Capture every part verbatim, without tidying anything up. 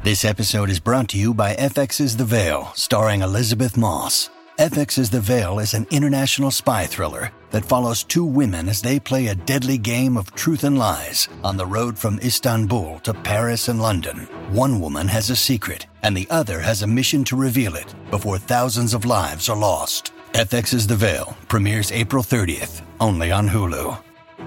This episode is brought to you by F X's The Veil, starring Elizabeth Moss. F X's The Veil is an international spy thriller that follows two women as they play a deadly game of truth and lies on the road from Istanbul to Paris and London. One woman has a secret, and the other has a mission to reveal it before thousands of lives are lost. F X's The Veil premieres April thirtieth, only on Hulu.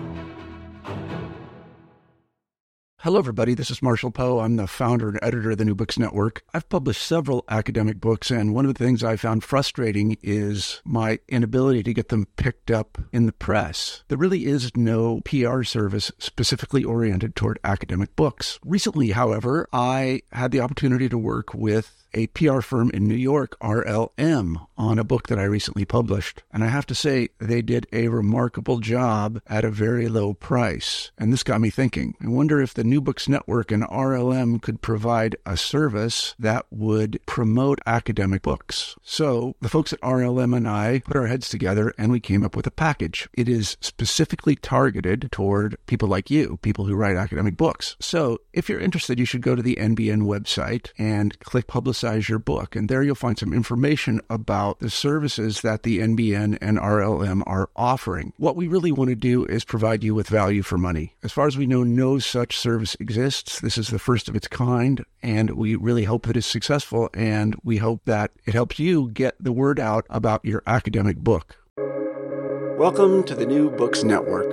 Hello, everybody. This is Marshall Poe. I'm the founder and editor of the New Books Network. I've published several academic books, and one of the things I found frustrating is my inability to get them picked up in the press. There really is no P R service specifically oriented toward academic books. Recently, however, I had the opportunity to work with a P R firm in New York, R L M, on a book that I recently published. And I have to say, they did a remarkable job at a very low price. And this got me thinking. I wonder if the New Books Network and R L M could provide a service that would promote academic books. So the folks at R L M and I put our heads together and we came up with a package. It is specifically targeted toward people like you, people who write academic books. So if you're interested, you should go to the N B N website and click Publicize your book. And there you'll find some information about the services that the N B N and R L M are offering. What we really want to do is provide you with value for money. As far as we know, no such service exists. This is the first of its kind, and we really hope it is successful, and we hope that it helps you get the word out about your academic book. Welcome to the New Books Network.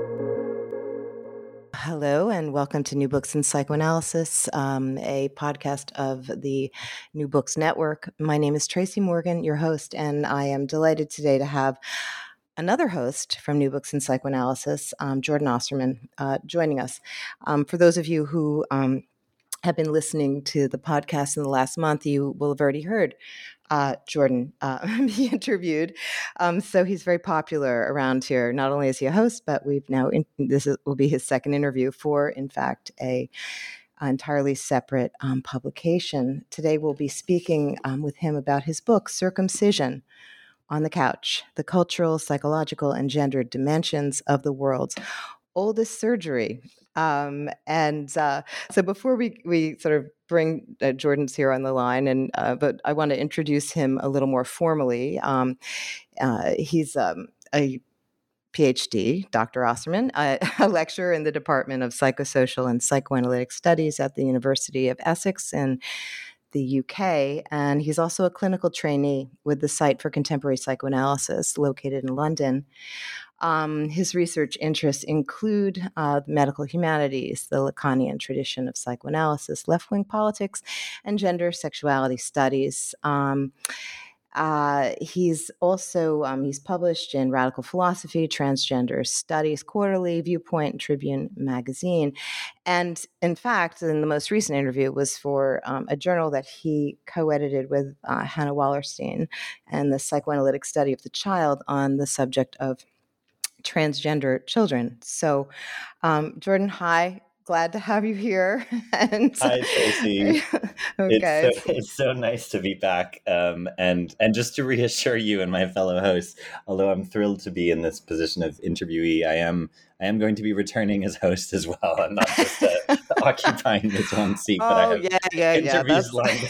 Hello, and welcome to New Books in Psychoanalysis, um, a podcast of the New Books Network. My name is Tracy Morgan, your host, and I am delighted today to have another host from New Books in Psychoanalysis, um, Jordan Osterman, uh, joining us. Um, for those of you who um, have been listening to the podcast in the last month, you will have already heard Uh, Jordan uh, be interviewed. Um, so he's very popular around here. Not only is he a host, but we've now, in, this is, will be his second interview for, in fact, a entirely separate um, publication. Today we'll be speaking um, with him about his book, Circumcision on the Couch, The Cultural, Psychological, and Gendered Dimensions of the World's Oldest Surgery. Um, and uh, so before we, we sort of bring uh, Jordan's here on the line, and uh, but I want to introduce him a little more formally. Um, uh, he's um, a P H D, Doctor Osterman, a, a lecturer in the Department of Psychosocial and Psychoanalytic Studies at the University of Essex in the U K, and he's also a clinical trainee with the Site for Contemporary Psychoanalysis located in London. Um, his research interests include uh, the medical humanities, the Lacanian tradition of psychoanalysis, left-wing politics, and gender sexuality studies. Um, uh, he's also um, he's published in Radical Philosophy, Transgender Studies Quarterly, Viewpoint, and Tribune Magazine. And in fact, in the most recent interview was for um, a journal that he co-edited with uh, Hannah Wallerstein and the Psychoanalytic Study of the Child on the subject of transgender children. So, um, Jordan, hi. Glad to have you here. and Hi, Tracy. okay. It's so, it's so nice to be back. Um, and and just to reassure you and my fellow hosts, although I'm thrilled to be in this position of interviewee, I am I am going to be returning as host as well. I'm not just uh, occupying this one seat, oh, but I have yeah, yeah, interviews yeah, lined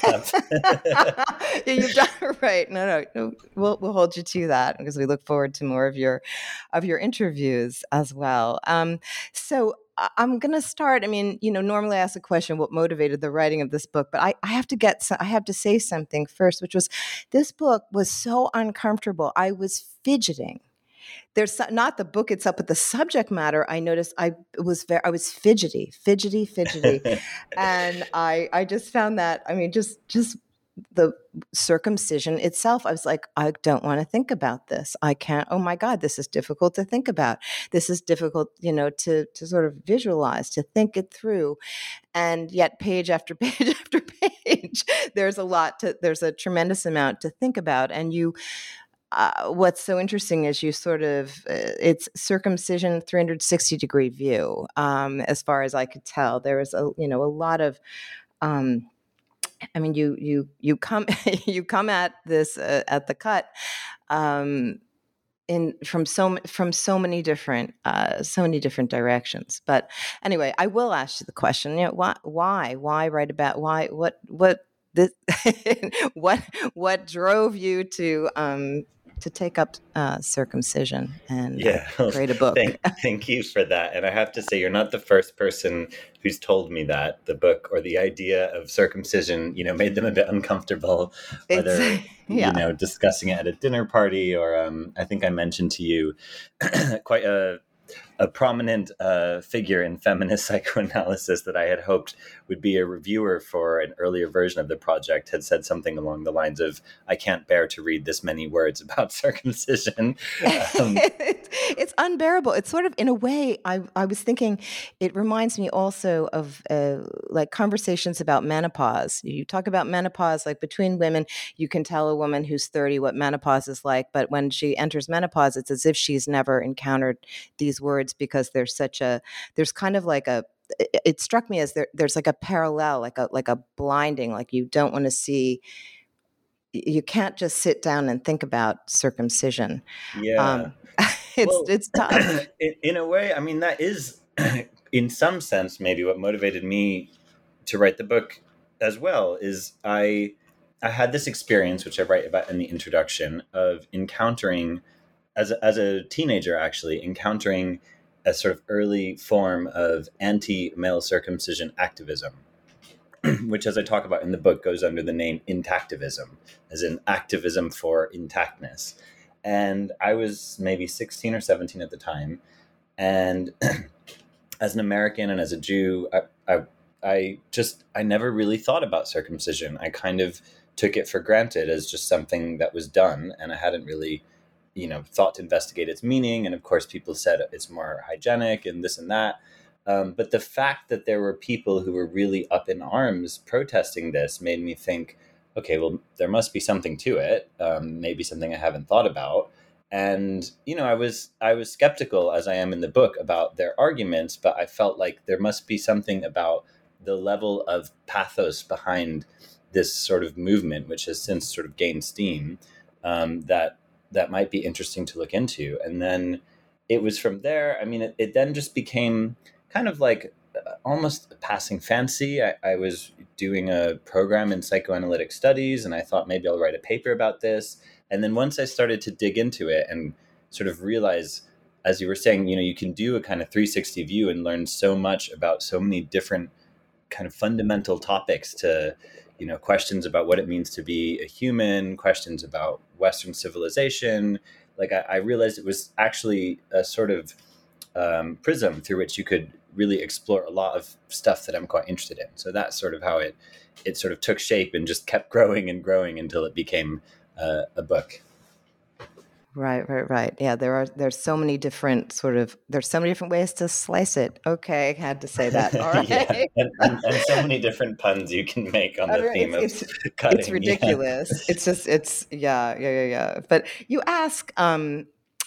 up. yeah, you've done it right. No, no, no. We'll we'll hold you to that because we look forward to more of your of your interviews as well. Um, so. I'm going to start. I mean, you know, normally I ask a question, what motivated the writing of this book? But I, I have to get, I have to say something first, which was this book was so uncomfortable. I was fidgeting. There's not the book itself, but the subject matter. I noticed I was very, I was fidgety, fidgety, fidgety, and I, I just found that. I mean, just, just. the circumcision itself, I was like, I don't want to think about this. I can't, oh my God, this is difficult to think about. This is difficult, you know, to, to sort of visualize, to think it through. And yet page after page after page, there's a lot to, there's a tremendous amount to think about. And you, uh, what's so interesting is you sort of, uh, it's circumcision three hundred sixty degree view. Um, as far as I could tell, there was a, you know, a lot of, um, I mean, you you you come you come at this uh, at the cut um, in from so from so many different uh, so many different directions. But anyway, I will ask you the question: you know, why why why write about why what what this what what drove you to um, to take up uh, circumcision and uh, Yeah, well, create a book? thank thank you for that. And I have to say, you're not the first person who's told me that the book or the idea of circumcision, you know, made them a bit uncomfortable, It's whether, you yeah. know, discussing it at a dinner party or um, I think I mentioned to you quite a a prominent uh, figure in feminist psychoanalysis that I had hoped would be a reviewer for an earlier version of the project had said something along the lines of, I can't bear to read this many words about circumcision. Um, it's, it's unbearable. It's sort of, in a way, I, I was thinking, it reminds me also of uh, like conversations about menopause. You talk about menopause, like between women, you can tell a woman who's thirty what menopause is like, but when she enters menopause, it's as if she's never encountered these words because there's such a, there's kind of like a, it, it struck me as there, there's like a parallel, like a, like a blinding, like you don't want to see, you can't just sit down and think about circumcision. yeah. Um, it's Well, it's tough. in, in a way, I mean, that is, in some sense, maybe what motivated me to write the book as well, is I I had this experience, which I write about in the introduction, of encountering, as a, as a teenager, actually, encountering a sort of early form of anti-male circumcision activism, which, as I talk about in the book, goes under the name intactivism, as in activism for intactness. And I was maybe sixteen or seventeen at the time. And as an American and as a Jew, I, I, I just, I never really thought about circumcision. I kind of took it for granted as just something that was done. And I hadn't really, you know, thought to investigate its meaning. And of course, people said it's more hygienic and this and that. Um, but the fact that there were people who were really up in arms protesting this made me think, okay, well, there must be something to it. Um, maybe something I haven't thought about. And, you know, I was I was skeptical, as I am in the book, about their arguments, but I felt like there must be something about the level of pathos behind this sort of movement, which has since sort of gained steam, um, that that might be interesting to look into. And then it was from there, I mean, it, it then just became kind of like almost a passing fancy. I, I was doing a program in psychoanalytic studies, and I thought maybe I'll write a paper about this. And then once I started to dig into it and sort of realize, as you were saying, you know, you can do a kind of three sixty view and learn so much about so many different kind of fundamental topics, to, you know, questions about what it means to be a human, questions about Western civilization. Like I, I realized it was actually a sort of um, prism through which you could really explore a lot of stuff that I'm quite interested in. So that's sort of how it it sort of took shape and just kept growing and growing until it became uh, a book. Right, right, right. Yeah, there are there's so many different sort of there's so many different ways to slice it. Okay, had to say that. All right. Yeah, and, and, and so many different puns you can make on the theme it's, of it's, cutting. It's ridiculous. Yeah. It's just it's yeah, yeah, yeah, yeah. But you ask um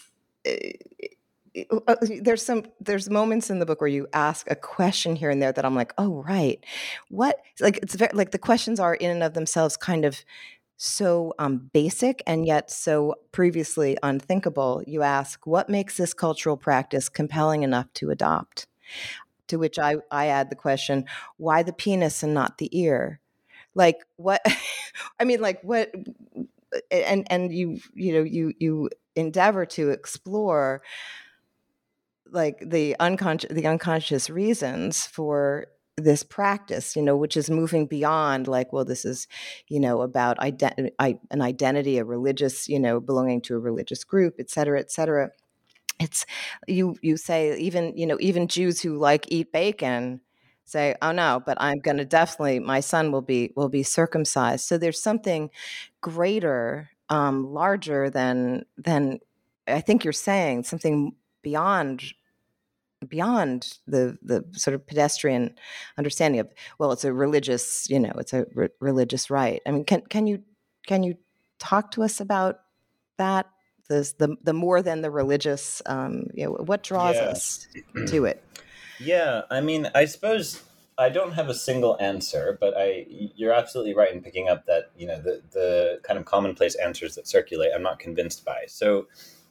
there's some there's moments in the book where you ask a question here and there that I'm like, oh right, what like it's very like the questions are in and of themselves kind of so um, basic and yet so previously unthinkable. You ask, what makes this cultural practice compelling enough to adopt? To which I I add the question, why the penis and not the ear? Like what? I mean, like what? And and you you know you you endeavor to explore like the unconscious the unconscious reasons for this practice, you know, which is moving beyond like, well, this is, you know, about ident- an identity, a religious, you know, belonging to a religious group, et cetera, et cetera. It's you you say even, you know, even Jews who like eat bacon say, oh no, but I'm going to definitely, my son will be will be circumcised. So there's something greater, um, larger than than I think you're saying, something beyond beyond the the sort of pedestrian understanding of, well, it's a religious, you know, it's a re- religious right. I mean, can can you can you talk to us about that? This the the more than the religious, um, you know, what draws Yeah. us to it? Yeah, I mean, I suppose I don't have a single answer, but I you're absolutely right in picking up that, you know, the the kind of commonplace answers that circulate, I'm not convinced by. So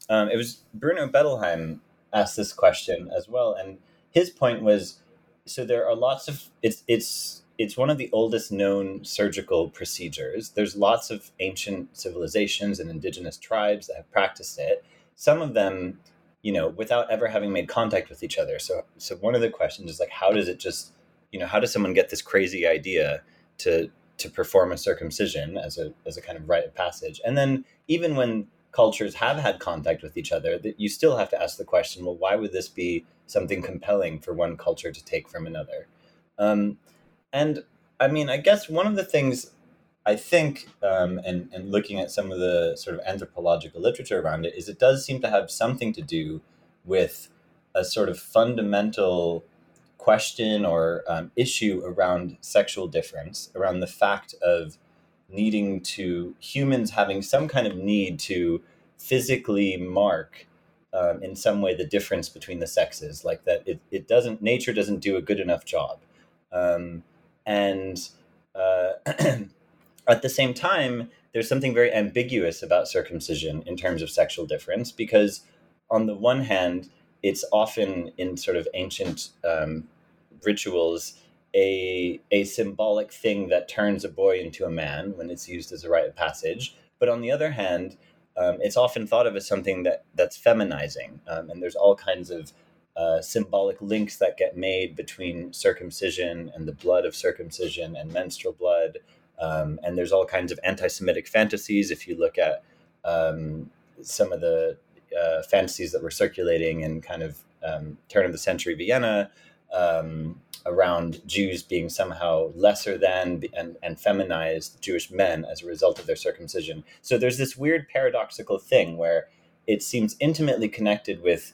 um, it was Bruno Bettelheim asked this question as well, and his point was, so there are lots of it's it's it's one of the oldest known surgical procedures. There's lots of ancient civilizations and indigenous tribes that have practiced it. Some of them, you know, without ever having made contact with each other. So so one of the questions is like, how does it just, you know, how does someone get this crazy idea to to perform a circumcision as a as a kind of rite of passage? And then even when cultures have had contact with each other, that you still have to ask the question, well, why would this be something compelling for one culture to take from another? Um, and I mean, I guess one of the things I think, um, and, and looking at some of the sort of anthropological literature around it, is it does seem to have something to do with a sort of fundamental question or um, issue around sexual difference, around the fact of needing to, humans having some kind of need to physically mark um, in some way the difference between the sexes, like that it, it doesn't, nature doesn't do a good enough job. Um, and uh, at the same time, there's something very ambiguous about circumcision in terms of sexual difference, because on the one hand, it's often in sort of ancient um, rituals, a a symbolic thing that turns a boy into a man when it's used as a rite of passage. But on the other hand, um, it's often thought of as something that that's feminizing, um, and there's all kinds of uh, symbolic links that get made between circumcision and the blood of circumcision and menstrual blood. Um, and there's all kinds of anti-Semitic fantasies. If you look at um, some of the uh, fantasies that were circulating in kind of um, turn of the century Vienna, um, around Jews being somehow lesser than and, and feminized Jewish men as a result of their circumcision. So there's this weird paradoxical thing where it seems intimately connected with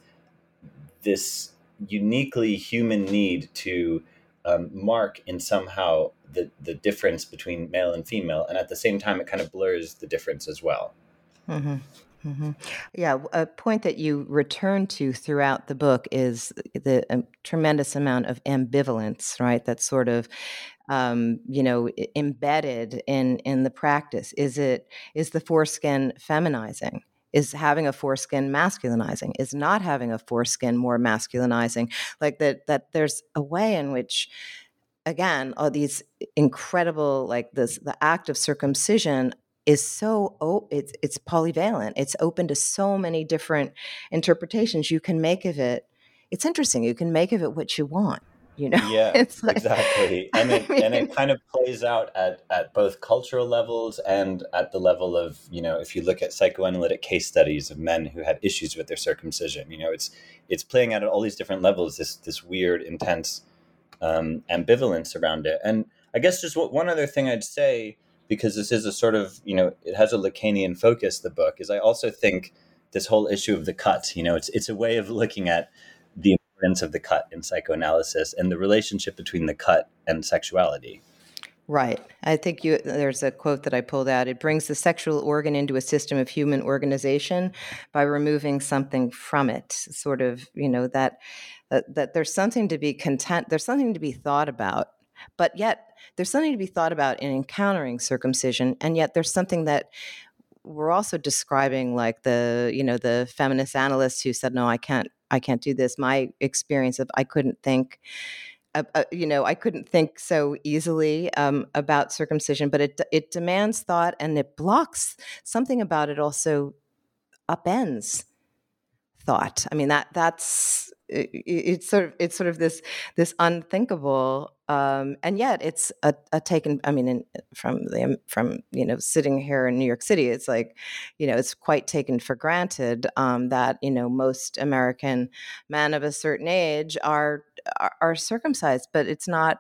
this uniquely human need to um, mark in somehow the, the difference between male and female. And at the same time, it kind of blurs the difference as well. Mm-hmm. Mm-hmm. Yeah, a point that you return to throughout the book is the um, tremendous amount of ambivalence, right? That's sort of, um, you know, i- embedded in in the practice. Is it is the foreskin feminizing? Is having a foreskin masculinizing? Is not having a foreskin more masculinizing? Like that that there's a way in which, again, all these incredible, like this, the act of circumcision is so oh it's it's polyvalent. It's open to so many different interpretations you can make of it. It's interesting. You can make of it what you want. You know, Yeah, it's like, exactly. And I it and mean, it kind of plays out at, at both cultural levels and at the level of, you know, if you look at psychoanalytic case studies of men who had issues with their circumcision, you know, it's it's playing out at all these different levels, this this weird, intense um, ambivalence around it. And I guess just one other thing I'd say, because this is a sort of, you know, it has a Lacanian focus, the book, is I also think this whole issue of the cut, you know, it's it's a way of looking at the importance of the cut in psychoanalysis and the relationship between the cut and sexuality. right. I think you there's a quote that I pulled out. It brings the sexual organ into a system of human organization by removing something from it. Sort of, you know, that that, that there's something to be content, there's something to be thought about, but yet there's something to be thought about in encountering circumcision, and yet there's something that we're also describing, like the, you know, the feminist analyst who said, no, I can't, I can't do this. My experience of I couldn't think, uh, uh, you know, I couldn't think so easily um, about circumcision, but it it demands thought and it blocks something about it. Also upends thought. I mean, that that's it, it's sort of it's sort of this this unthinkable, um, and yet it's a, a taken. I mean, in, from the from you know sitting here in New York City, it's like, you know, it's quite taken for granted um, that, you know, most American men of a certain age are are, are circumcised, but it's not.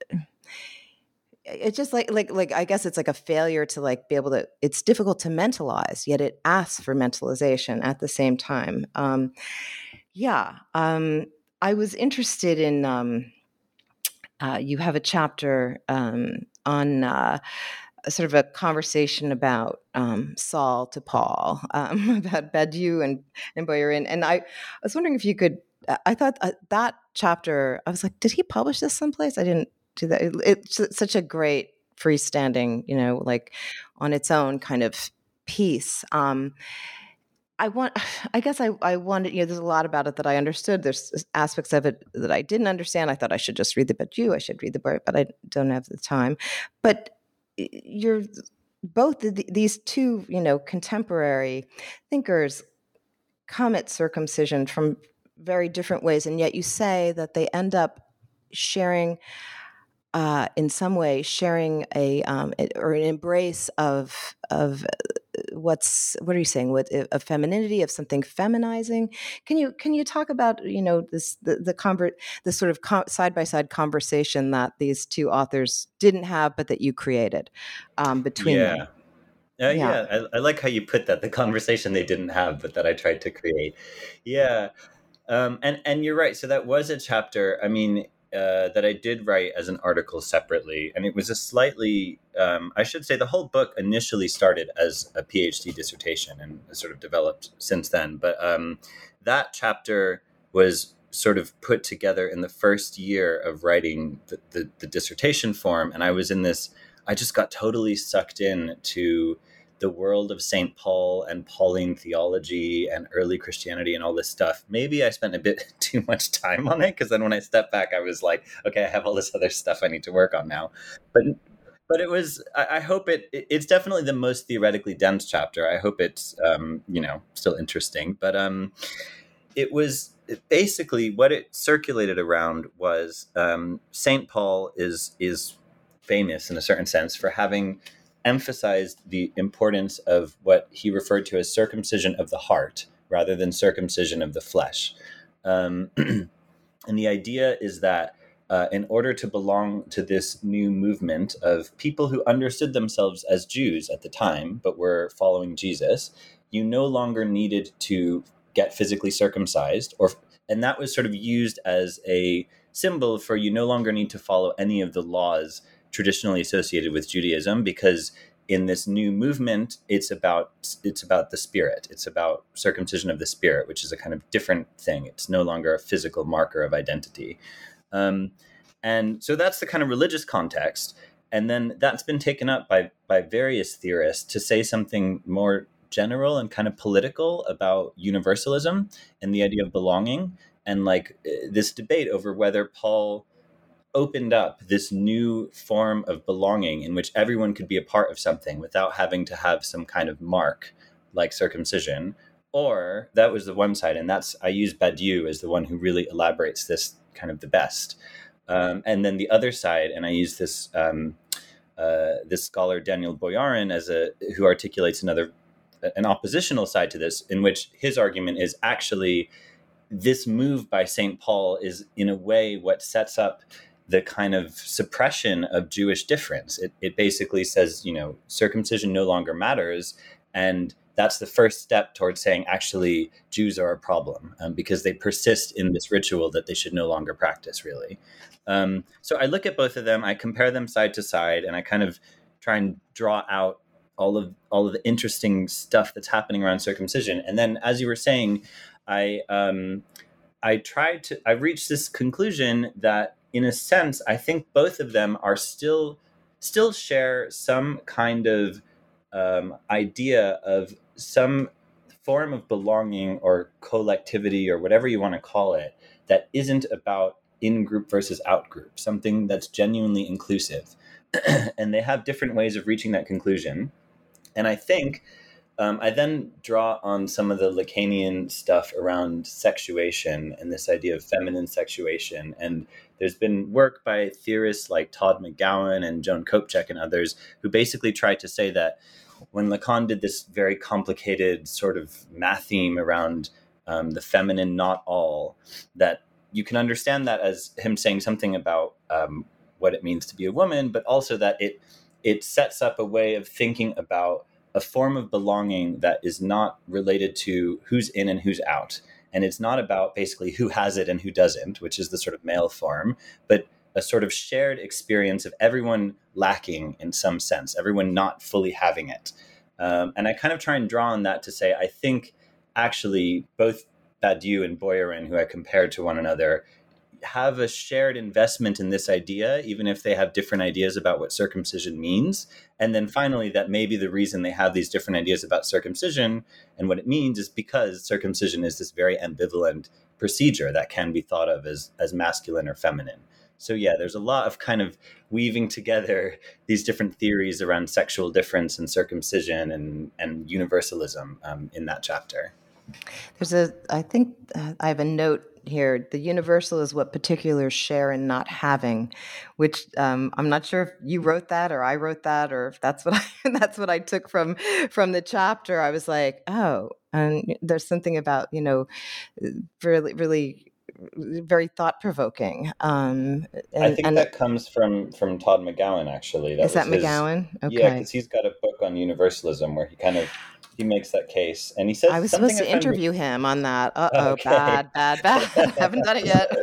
It's just like like like I guess it's like a failure to like be able to. It's difficult to mentalize, yet it asks for mentalization at the same time. Um, yeah, um, I was interested in. Um, uh, you have a chapter um, on uh, a sort of a conversation about um, Saul to Paul, um, about Badiou and and Boyarin, and I, I was wondering if you could. I thought uh, that chapter. I was like, did he publish this someplace? I didn't do that. It, it's such a great freestanding, you know, like on its own kind of piece. Um, I want, I guess I, I wanted, you know, there's a lot about it that I understood. There's aspects of it that I didn't understand. I thought I should just read the Badiou. I should read the book, but I don't have the time. But you're both the, these two, you know, contemporary thinkers come at circumcision from very different ways. And yet you say that they end up sharing Uh, in some way, sharing a um, or an embrace of of what's what are you saying? What of femininity, of something feminizing? Can you can you talk about you know this the the convert the sort of side by side conversation that these two authors didn't have, but that you created um, between Yeah. them? Uh, Yeah. yeah, I, I like how you put that, the conversation they didn't have, but that I tried to create. Yeah. Um, and, and you're right. So that was a chapter, I mean, uh, that I did write as an article separately. And it was a slightly, um, I should say the whole book initially started as a PhD dissertation and sort of developed since then. But um, that chapter was sort of put together in the first year of writing the, the, the dissertation form. And I was in this, I just got totally sucked in to the world of Saint Paul and Pauline theology and early Christianity and all this stuff. Maybe I spent a bit too much time on it, because then when I stepped back, I was like, okay, I have all this other stuff I need to work on now. But but it was, I, I hope it, it, it's definitely the most theoretically dense chapter. I hope it's, um, you know, still interesting. But um, it was basically what it circulated around was um, Saint Paul is is famous in a certain sense for having emphasized the importance of what he referred to as circumcision of the heart rather than circumcision of the flesh. Um, and the idea is that uh, in order to belong to this new movement of people who understood themselves as Jews at the time, but were following Jesus, you no longer needed to get physically circumcised, or and that was sort of used as a symbol for you no longer need to follow any of the laws traditionally associated with Judaism, because in this new movement, it's about it's about the spirit. It's about circumcision of the spirit, which is a kind of different thing. It's no longer a physical marker of identity. Um, and so that's the kind of religious context. And then that's been taken up by by various theorists to say something more general and kind of political about universalism and the idea of belonging, and like this debate over whether Paul opened up this new form of belonging in which everyone could be a part of something without having to have some kind of mark like circumcision. Or that was the one side. And that's, I use Badiou as the one who really elaborates this kind of the best. Um, and then the other side, and I use this, um, uh, this scholar, Daniel Boyarin, as a, who articulates another, an oppositional side to this, in which his argument is actually this move by Saint Paul is in a way what sets up the kind of suppression of Jewish difference. It, it basically says, you know, circumcision no longer matters. And that's the first step towards saying, actually, Jews are a problem um, because they persist in this ritual that they should no longer practice, really. Um, so I look at both of them, I compare them side to side, and I kind of try and draw out all of all of the interesting stuff that's happening around circumcision. And then, as you were saying, I um, I tried to, I reached this conclusion that, in a sense, I think both of them are still, still share some kind of um, idea of some form of belonging or collectivity or whatever you want to call it, that isn't about in-group versus out-group, something that's genuinely inclusive. And they have different ways of reaching that conclusion. And I think Um, I then draw on some of the Lacanian stuff around sexuation and this idea of feminine sexuation. And there's been work by theorists like Todd McGowan and Joan Kopchak and others who basically tried to say that when Lacan did this very complicated sort of matheme around um, the feminine not all, that you can understand that as him saying something about um, what it means to be a woman, but also that it it sets up a way of thinking about a form of belonging that is not related to who's in and who's out. And it's not about basically who has it and who doesn't, which is the sort of male form, but a sort of shared experience of everyone lacking in some sense, everyone not fully having it. Um, and I kind of try and draw on that to say, I think actually both Badiou and Boyarin, who I compared to one another, have a shared investment in this idea, even if they have different ideas about what circumcision means. And then finally, that maybe the reason they have these different ideas about circumcision and what it means is because circumcision is this very ambivalent procedure that can be thought of as, as masculine or feminine. So yeah, there's a lot of kind of weaving together these different theories around sexual difference and circumcision and, and universalism um, in that chapter. There's a, I think uh, I have a note here. The universal is what particulars share in not having, which um, I'm not sure if you wrote that or I wrote that or if that's what I, that's what I took from from the chapter. I was like, oh, and there's something about, you know, really, really very thought provoking. Um, I think and, that comes from from Todd McGowan. Actually, that is that his, McGowan? Okay, yeah, because he's got a book on universalism where he kind of. He makes that case, and he says I was supposed to interview re- him on that. Uh oh, okay. bad, bad, bad. Haven't done it yet.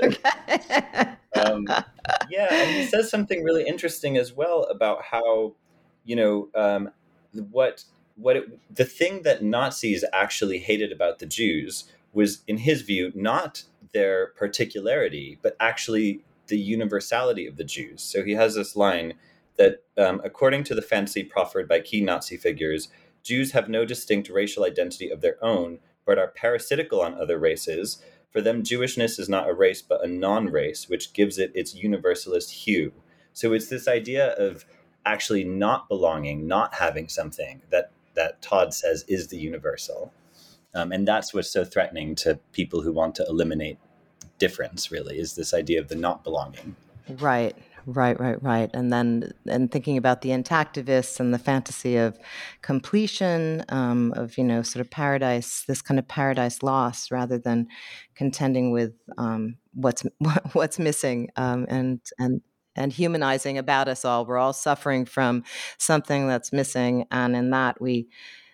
Okay. um, yeah, and he says something really interesting as well about how, you know, um, what what it, the thing that Nazis actually hated about the Jews was, in his view, not their particularity, but actually the universality of the Jews. So he has this line that, um, according to the fantasy proffered by key Nazi figures, Jews have no distinct racial identity of their own, but are parasitical on other races. For them, Jewishness is not a race, but a non-race, which gives it its universalist hue. So it's this idea of actually not belonging, not having something that, that Todd says is the universal. Um, and that's what's so threatening to people who want to eliminate difference, really, is this idea of the not belonging. Right. Right, right, right. And then and thinking about the intactivists and the fantasy of completion, um, of, you know, sort of paradise, this kind of paradise lost rather than contending with um, what's what's missing um, and and and humanizing about us all. We're all suffering from something that's missing. And in that we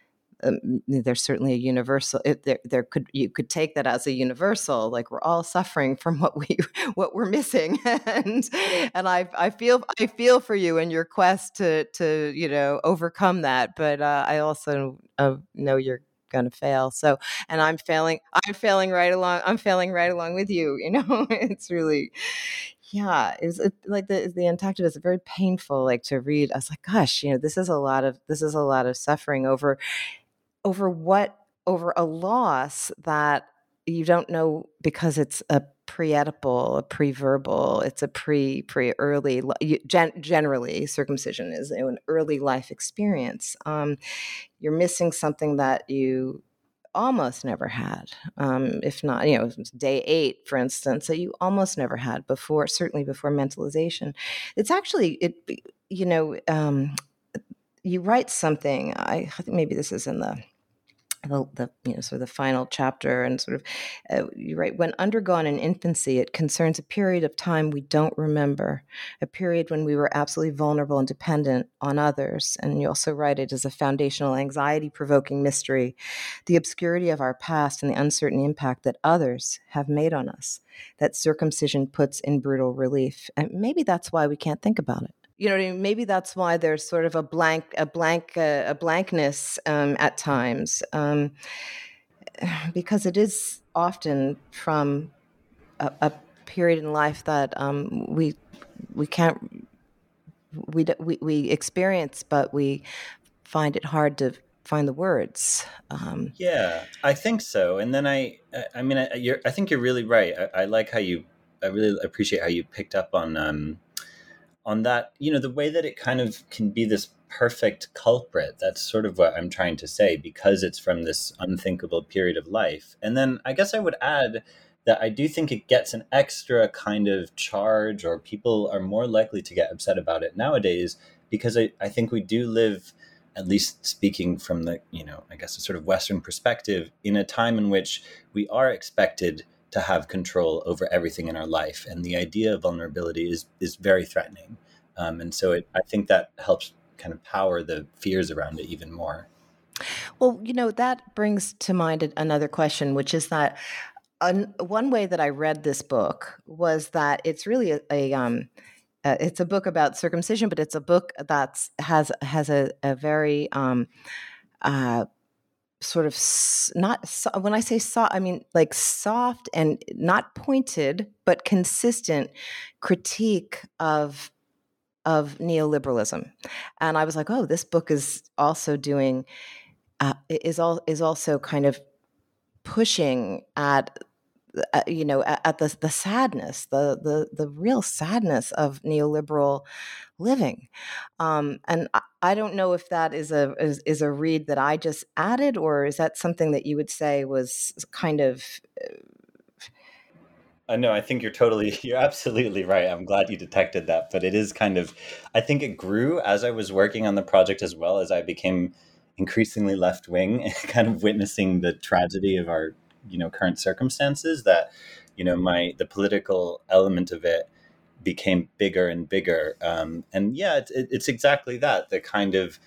Um, there's certainly a universal. It, there, there could you could take that as a universal. Like we're all suffering from what we what we're missing, and and I I feel I feel for you in your quest to to you know overcome that. But uh, I also uh, know you're going to fail. So, and I'm failing. I'm failing right along. I'm failing right along with you. You know, it's really. Yeah, it was it, like the the intactivist is very painful. Like to read, I was like, gosh, you know, this is a lot of this is a lot of suffering over. over what over a loss that you don't know because it's a pre-Oedipal, a pre-verbal, it's a pre pre early gen, generally circumcision is an early life experience. Um, you're missing something that you almost never had, um, if not, you know, day eight, for instance, that you almost never had before, certainly before mentalization. It's actually it, you know, um, you write something. I, I think maybe this is in the. The, the you know sort of the final chapter and sort of uh, you write, when undergone in infancy, it concerns a period of time we don't remember, a period when we were absolutely vulnerable and dependent on others. And you also write it as a foundational anxiety-provoking mystery, the obscurity of our past and the uncertain impact that others have made on us, that circumcision puts in brutal relief. And maybe that's why we can't think about it. You know what I mean? Maybe that's why there's sort of a blank, a blank, uh, a blankness um, at times, um, because it is often from a, a period in life that um, we we can't we, we we experience, but we find it hard to find the words. Um, yeah, I think so. And then I, I mean, I, you're, I think you're really right. I, I like how you, I really appreciate how you picked up on. Um, on that, you know, the way that it kind of can be this perfect culprit. That's sort of what I'm trying to say, because it's from this unthinkable period of life. And then I guess I would add that I do think it gets an extra kind of charge, or people are more likely to get upset about it nowadays, because I, I think we do live, at least speaking from the, you know, I guess a sort of Western perspective, in a time in which we are expected to have control over everything in our life. And the idea of vulnerability is is very threatening. Um, and so it, I think that helps kind of power the fears around it even more. Well, you know, that brings to mind another question, which is that un, one way that I read this book was that it's really a, a um, uh, it's a book about circumcision, but it's a book that's has has a, a very um, uh, sort of s- not so, when I say soft, I mean like soft and not pointed, but consistent critique of of neoliberalism. And I was like, oh, this book is also doing uh, is all is also kind of pushing at uh, you know at, at the the sadness, the the the real sadness of neoliberal living. Um, and I, I don't know if that is a is, is a read that I just added, or is that something that you would say was kind of Uh, no, I think you're totally, you're absolutely right. I'm glad you detected that. But it is kind of, I think it grew as I was working on the project, as well as I became increasingly left wing, kind of witnessing the tragedy of our, you know, current circumstances. That, you know, my the political element of it became bigger and bigger. Um, and yeah, it, it, it's exactly that. The kind of,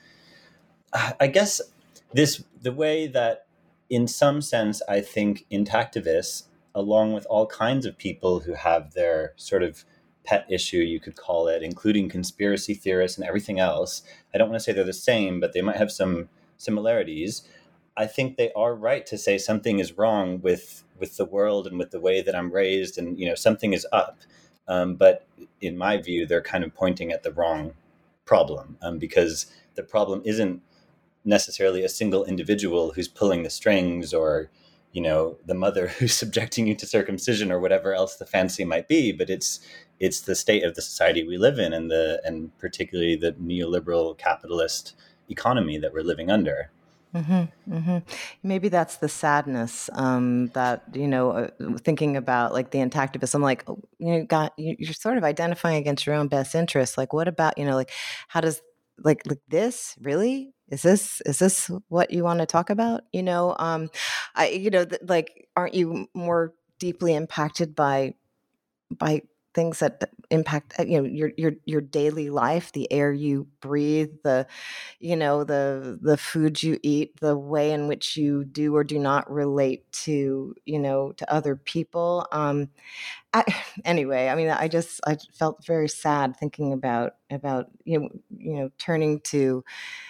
I guess, this the way that, in some sense, I think intactivists, along with all kinds of people who have their sort of pet issue, you could call it, including conspiracy theorists and everything else. I don't want to say they're the same, but they might have some similarities. I think they are right to say something is wrong with with the world and with the way that I'm raised, and you know something is up. Um, but in my view, they're kind of pointing at the wrong problem, um, because the problem isn't necessarily a single individual who's pulling the strings, or you know the mother who's subjecting you to circumcision, or whatever else the fancy might be, but it's it's the state of the society we live in, and the and particularly the neoliberal capitalist economy that we're living under. Mm-hmm, mm-hmm. Maybe that's the sadness um, that you know. Uh, thinking about like the intactivism, like oh, you got you, you're sort of identifying against your own best interests. Like, what about you know, like how does like like this really is this is this what you want to talk about? You know, um, I you know th- like aren't you more deeply impacted by by things that impact uh, you know your your your daily life, the air you breathe, the you know the the food you eat, the way in which you do or do not relate to you know to other people. um I, anyway, I mean, I just I felt very sad thinking about about you know you know turning to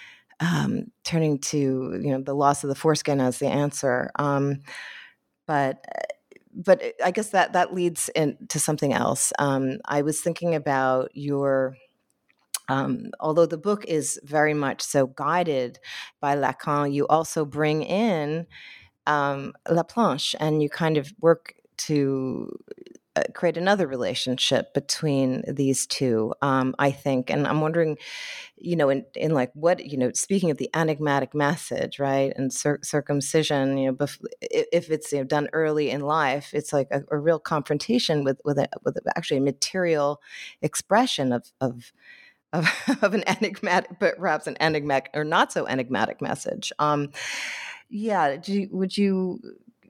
um turning to you know the loss of the foreskin as the answer. um but but I guess that that leads into something else. Um, I was thinking about your, um, although the book is very much so guided by Lacan, you also bring in um, Laplanche, and you kind of work to uh, create another relationship between these two, um, I think. And I'm wondering, you know, in, in like what, you know, speaking of the enigmatic message, right, and cir- circumcision, you know, bef- if it's you know, done early in life, it's like a, a real confrontation with with, a, with actually a material expression of of of, of an enigmatic, but perhaps an enigmatic or not so enigmatic message. Um, yeah, do you, would you?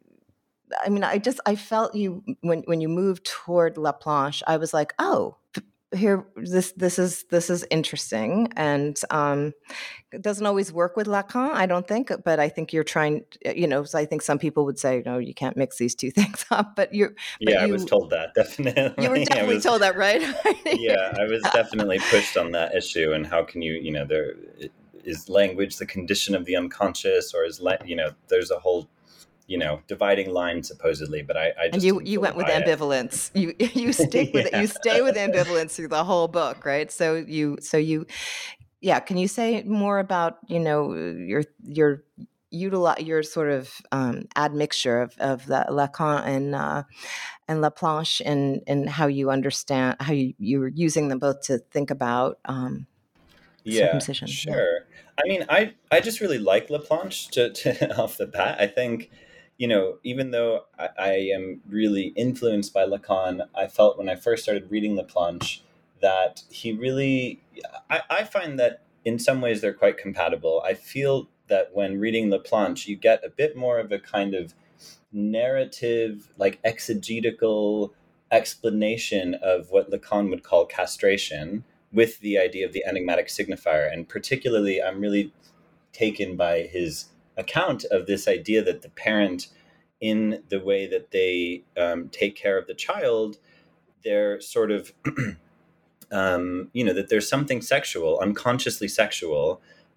I mean, I just I felt you when when you moved toward Laplanche. I was like, oh, here this this is this is interesting, and um, it doesn't always work with Lacan, I don't think, but I think you're trying. You know, so I think some people would say, no, you can't mix these two things up. But you, but Yeah, I was you, told that, you were definitely. I definitely was, told that, right? yeah, I was definitely pushed on that issue. And how can you, you know, there is language the condition of the unconscious, or is, you know, there's a whole, you know, dividing line supposedly, but I, I And just you didn't you fully went with buy it. ambivalence. You you stick with it. Yeah. You stay with ambivalence through the whole book, right? So you so you yeah. Can you say more about you know your your utilize your sort of um, admixture of of the Lacan and uh, and Laplanche, and and how you understand how you you're using them both to think about um, Yeah, circumcision? Yeah. sure. I mean, I I just really like Laplanche to, to off the bat. I think, you know, even though I, I am really influenced by Lacan, I felt when I first started reading Laplanche that he really, I, I find that in some ways they're quite compatible. I feel that when reading Laplanche, you get a bit more of a kind of narrative, like exegetical explanation of what Lacan would call castration, with the idea of the enigmatic signifier. And particularly, I'm really taken by his account of this idea that the parent, in the way that they um, take care of the child, they're sort of, um, you know, that there's something sexual, unconsciously sexual,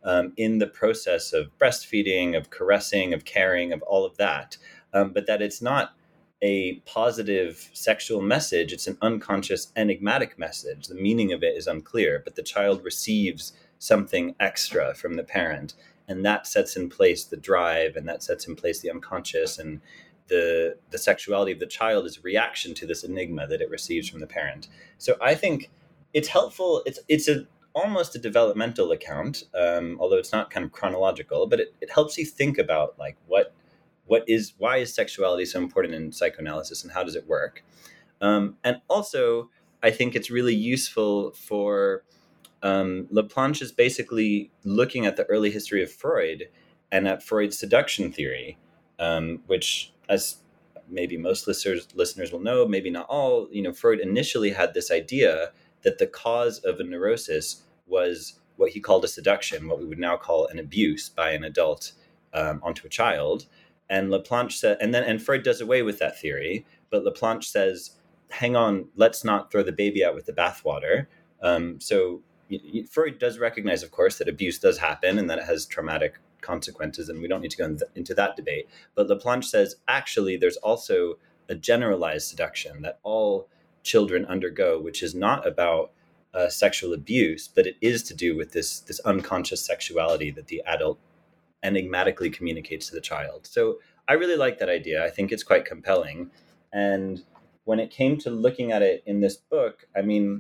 um, in the process of breastfeeding, of caressing, of caring, of all of that, um, but that it's not a positive sexual message. It's an unconscious, enigmatic message. The meaning of it is unclear, but the child receives something extra from the parent, and that sets in place the drive, and that sets in place the unconscious, and the the sexuality of the child is a reaction to this enigma that it receives from the parent. So I think it's helpful. It's it's a almost a developmental account, um, although it's not kind of chronological, but it, it helps you think about like what what is why is sexuality so important in psychoanalysis, and how does it work? Um, and also, I think it's really useful for um, Laplanche is basically looking at the early history of Freud and at Freud's seduction theory, um, which, as maybe most listeners listeners will know, maybe not all, you know, Freud initially had this idea that the cause of a neurosis was what he called a seduction, what we would now call an abuse by an adult um, onto a child. And Laplanche said, and then and Freud does away with that theory, but Laplanche says, hang on, let's not throw the baby out with the bathwater. Um, so Freud does recognize, of course, that abuse does happen and that it has traumatic consequences, and we don't need to go in th- into that debate. But Laplanche says, actually, there's also a generalized seduction that all children undergo, which is not about uh, sexual abuse, but it is to do with this, this unconscious sexuality that the adult enigmatically communicates to the child. So I really like that idea. I think it's quite compelling. And when it came to looking at it in this book, I mean,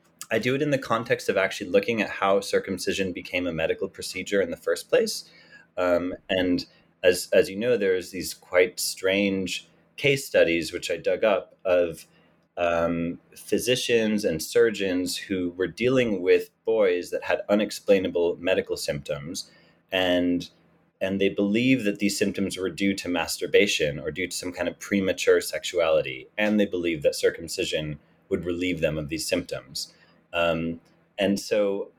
I do it in the context of actually looking at how circumcision became a medical procedure in the first place. Um, and as as you know, there's these quite strange case studies, which I dug up, of um, physicians and surgeons who were dealing with boys that had unexplainable medical symptoms. And and they believed that these symptoms were due to masturbation or due to some kind of premature sexuality. And they believed that circumcision would relieve them of these symptoms. Um, and so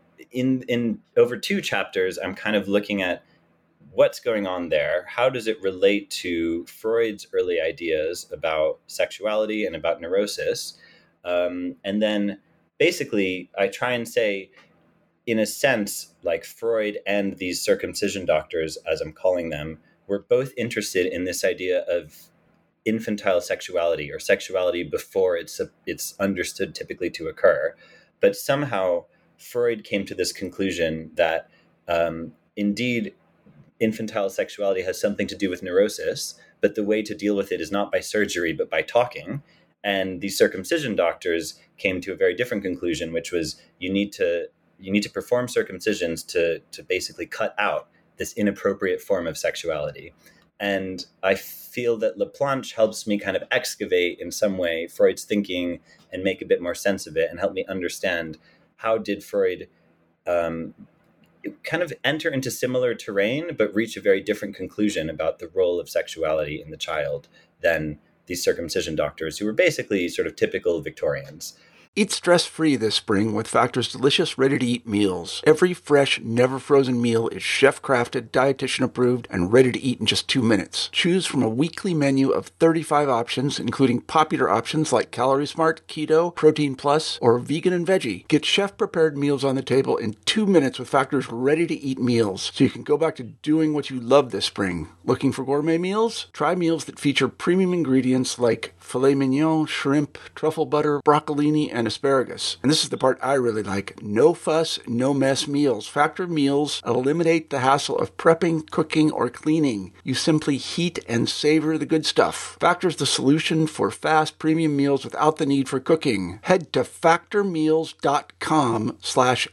in in over two chapters, I'm kind of looking at what's going on there. How does it relate to Freud's early ideas about sexuality and about neurosis? Um, and then basically, I try and say, in a sense, like Freud and these circumcision doctors, as I'm calling them, were both interested in this idea of infantile sexuality, or sexuality before it's a, it's understood typically to occur. But somehow Freud came to this conclusion that um, indeed infantile sexuality has something to do with neurosis, but the way to deal with it is not by surgery, but by talking. And these circumcision doctors came to a very different conclusion, which was you need to you need to perform circumcisions to to basically cut out this inappropriate form of sexuality. And I feel that Laplanche helps me kind of excavate in some way Freud's thinking and make a bit more sense of it, and help me understand how did Freud um, kind of enter into similar terrain, but reach a very different conclusion about the role of sexuality in the child than these circumcision doctors, who were basically sort of typical Victorians. Eat stress-free this spring with Factor's delicious, ready-to-eat meals. Every fresh, never-frozen meal is chef-crafted, dietitian-approved, and ready to eat in just two minutes. Choose from a weekly menu of thirty-five options, including popular options like Calorie Smart, Keto, Protein Plus, or Vegan and Veggie. Get chef-prepared meals on the table in two minutes with Factor's ready-to-eat meals, so you can go back to doing what you love this spring. Looking for gourmet meals? Try meals that feature premium ingredients like filet mignon, shrimp, truffle butter, broccolini, and asparagus. And this is the part I really like. No fuss, no mess meals. Factor meals eliminate the hassle of prepping, cooking, or cleaning. You simply heat and savor the good stuff. Factor's the solution for fast premium meals without the need for cooking. Head to factormeals.com slash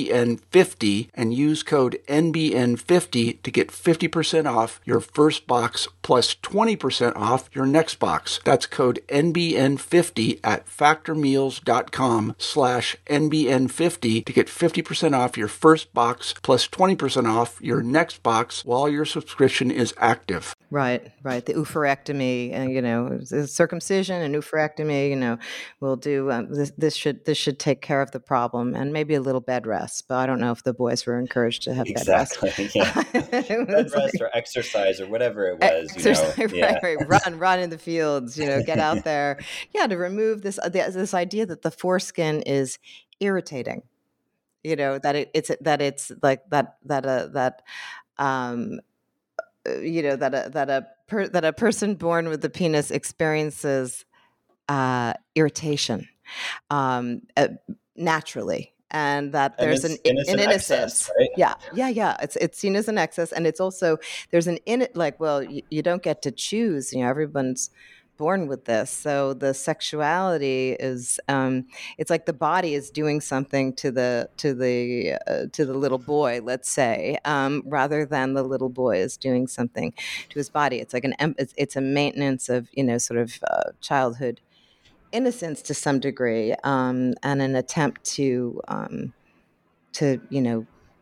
NBN50 and use code N B N fifty to get fifty percent off your first box plus twenty percent off your next box. That's code N B N fifty at factormeals.com slash N B N fifty to get fifty percent off your first box plus twenty percent off your next box while your subscription is active. Right, right. The oophorectomy, and you know, circumcision and oophorectomy, you know, will do. Um, this, this should this should take care of the problem, and maybe a little bed rest. But I don't know if the boys were encouraged to have exactly, bed rest. Yeah. Bed rest like, or exercise or whatever it was. Exercise, you know, yeah. right, right. Run, run in the fields. You know, get out there. Yeah, to remove this this idea that the foreskin is irritating. you know, that it, it's that it's like that that uh, that um, uh, you know that a that a per, that a person born with the penis experiences uh, irritation um, uh, naturally, and that And there's an it's and it's an an excess, innocence. right? Yeah, yeah, yeah. It's it's seen as an excess, and it's also there's an in it like well, you, you don't get to choose. You know, everyone's born with this, so the sexuality is um, it's like the body is doing something to the to the uh, to the little boy, let's say, um, rather than the little boy is doing something to his body. It's like an em- it's, it's a maintenance of you know sort of uh, childhood innocence to some degree, um, and an attempt to um, to you know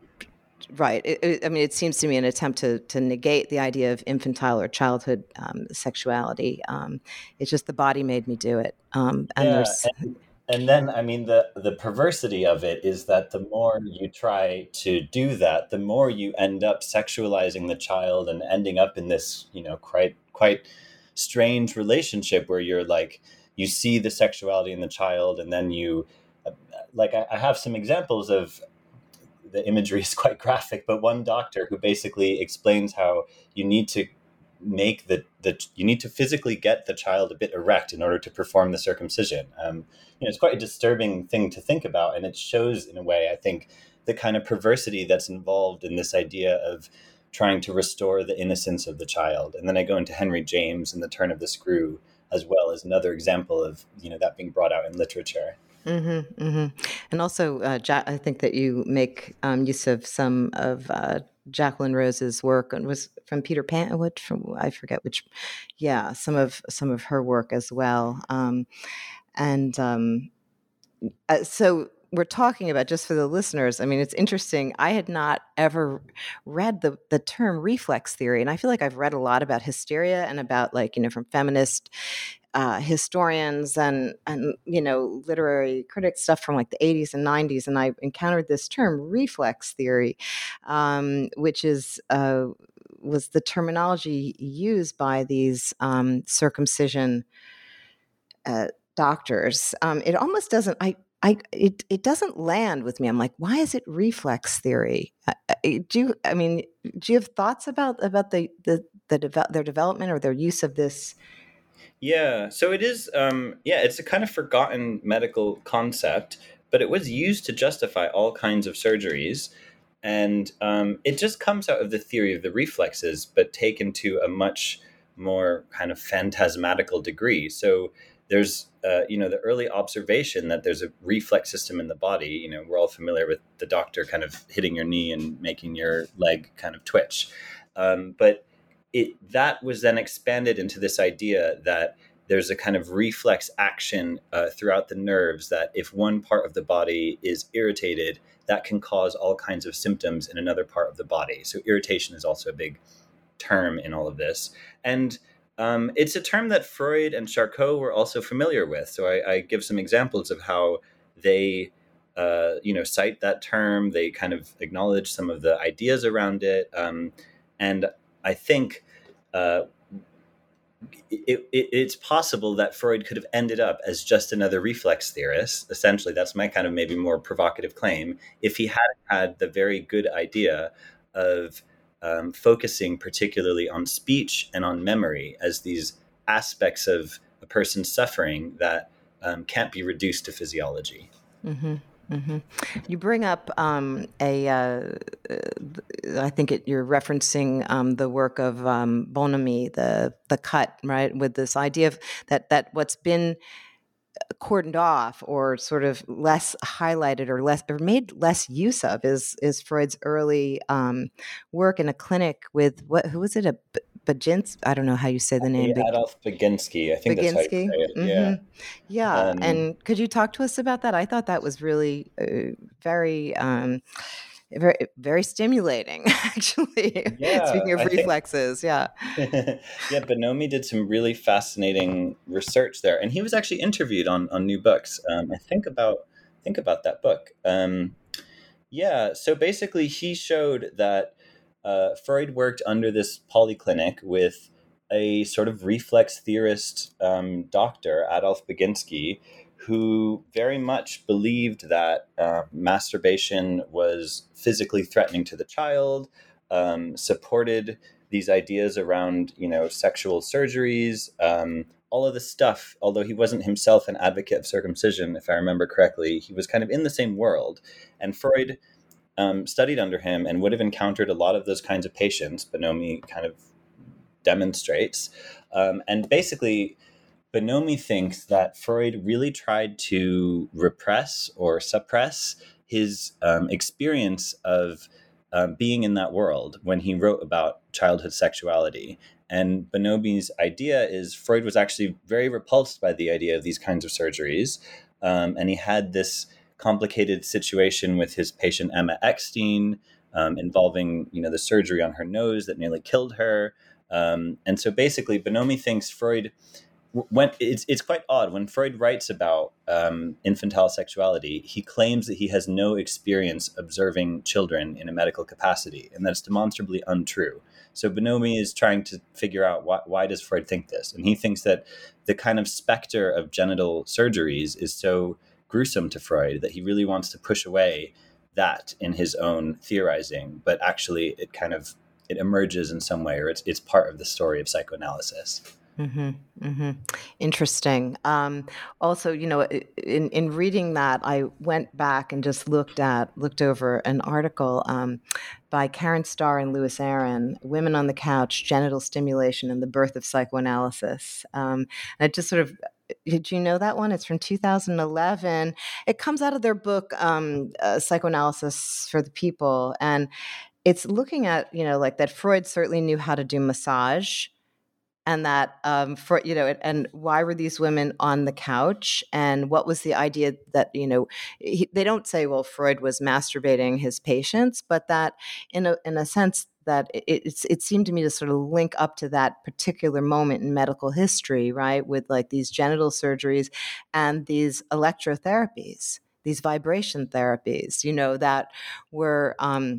right. It, it, I mean, it seems to me an attempt to to negate the idea of infantile or childhood um, sexuality. Um, it's just the body made me do it, um, and Yeah, there's and, and then I mean the the perversity of it is that the more you try to do that, the more you end up sexualizing the child and ending up in this, you know, quite quite strange relationship where you're like you see the sexuality in the child, and then you uh, like I, I have some examples of the imagery is quite graphic, but one doctor who basically explains how you need to make the, the you need to physically get the child a bit erect in order to perform the circumcision. Um, you know, it's quite a disturbing thing to think about, and it shows in a way, I think, the kind of perversity that's involved in this idea of trying to restore the innocence of the child. And then I go into Henry James and the turn of the screw as well as another example of you know that being brought out in literature. Mm-hmm, mm-hmm. And also, uh, ja- I think that you make um, use of some of uh, Jacqueline Rose's work, and was from Peter Pan. What from I forget which. Yeah, some of some of her work as well. Um, and um, uh, so we're talking about, just for the listeners, I mean, it's interesting. I had not ever read the the term reflex theory, and I feel like I've read a lot about hysteria and about like you know from feminist uh, historians and and you know literary critics stuff from like the eighties and nineties, and I encountered this term reflex theory, um, which is uh, was the terminology used by these um, circumcision uh, doctors. Um, it almost doesn't. I. I, it, it doesn't land with me. I'm like, why is it reflex theory? Uh, uh, do you, I mean, do you have thoughts about about the the, the deve- their development or their use of this? Yeah, so it is. Um, yeah, it's a kind of forgotten medical concept, but it was used to justify all kinds of surgeries, and um, it just comes out of the theory of the reflexes, but taken to a much more kind of phantasmatical degree. So there's, uh, you know, the early observation that there's a reflex system in the body. You know, we're all familiar with the doctor kind of hitting your knee and making your leg kind of twitch, um, but it that was then expanded into this idea that there's a kind of reflex action uh, throughout the nerves, that if one part of the body is irritated, that can cause all kinds of symptoms in another part of the body. So irritation is also a big term in all of this. And um, it's a term that Freud and Charcot were also familiar with. So I, I give some examples of how they uh, you know, cite that term. They kind of acknowledge some of the ideas around it. Um, and I think uh, it, it, it's possible that Freud could have ended up as just another reflex theorist. Essentially, that's my kind of maybe more provocative claim. If he had had the very good idea of um, focusing particularly on speech and on memory as these aspects of a person's suffering that um, can't be reduced to physiology. Mm-hmm. Mm-hmm. You bring up um, a, uh, I think it, you're referencing um, the work of um, Bonamy, the the cut, right? With this idea of that that what's been cordoned off or sort of less highlighted or less or made less use of is is Freud's early um, work in a clinic with what who was it a Baginski? I don't know how you say the name. Adolf Baginski, I think that's how you say Baginski. it. Mm-hmm. Yeah. Yeah. Um, And could you talk to us about that? I thought that was really uh, very, um, very, very stimulating, actually. yeah, Speaking of I think reflexes. Yeah. yeah, Bonomi did some really fascinating research there, and he was actually interviewed on on New Books. Um, I think about think about that book. Um, yeah, so basically, he showed that uh, Freud worked under this polyclinic with a sort of reflex theorist um, doctor, Adolf Baginski, who very much believed that uh, masturbation was physically threatening to the child, um, supported these ideas around, you know, sexual surgeries, um, all of this stuff. Although he wasn't himself an advocate of circumcision, if I remember correctly, he was kind of in the same world. And Freud um, studied under him and would have encountered a lot of those kinds of patients. Bonomi kind of demonstrates. Um, and basically, Bonomi thinks that Freud really tried to repress or suppress his um, experience of um, being in that world when he wrote about childhood sexuality. And Bonomi's idea is Freud was actually very repulsed by the idea of these kinds of surgeries. Um, and he had this complicated situation with his patient Emma Eckstein um, involving, you know, the surgery on her nose that nearly killed her. Um, and so basically, Bonomi thinks Freud... When it's it's quite odd when Freud writes about um, infantile sexuality, he claims that he has no experience observing children in a medical capacity, and that's demonstrably untrue. So Bonomi is trying to figure out why, why does Freud think this, and he thinks that the kind of specter of genital surgeries is so gruesome to Freud that he really wants to push away that in his own theorizing, but actually it kind of it emerges in some way, or it's it's part of the story of psychoanalysis. Mm-hmm, mm-hmm. Interesting. Um, also, you know, in, in reading that, I went back and just looked at, looked over an article um, by Karen Starr and Louis Aaron, Women on the Couch, Genital Stimulation and the Birth of Psychoanalysis. Um, and it just sort of, did you know that one? It's from two thousand eleven. It comes out of their book, um, uh, Psychoanalysis for the People. And it's looking at, you know, like that Freud certainly knew how to do massage. And that, um, for you know, and why were these women on the couch? And what was the idea that, you know, he, they don't say, well, Freud was masturbating his patients, but that, in a in a sense, that it, it's it seemed to me to sort of link up to that particular moment in medical history, right, with like these genital surgeries and these electrotherapies, these vibration therapies, you know, that were. Um,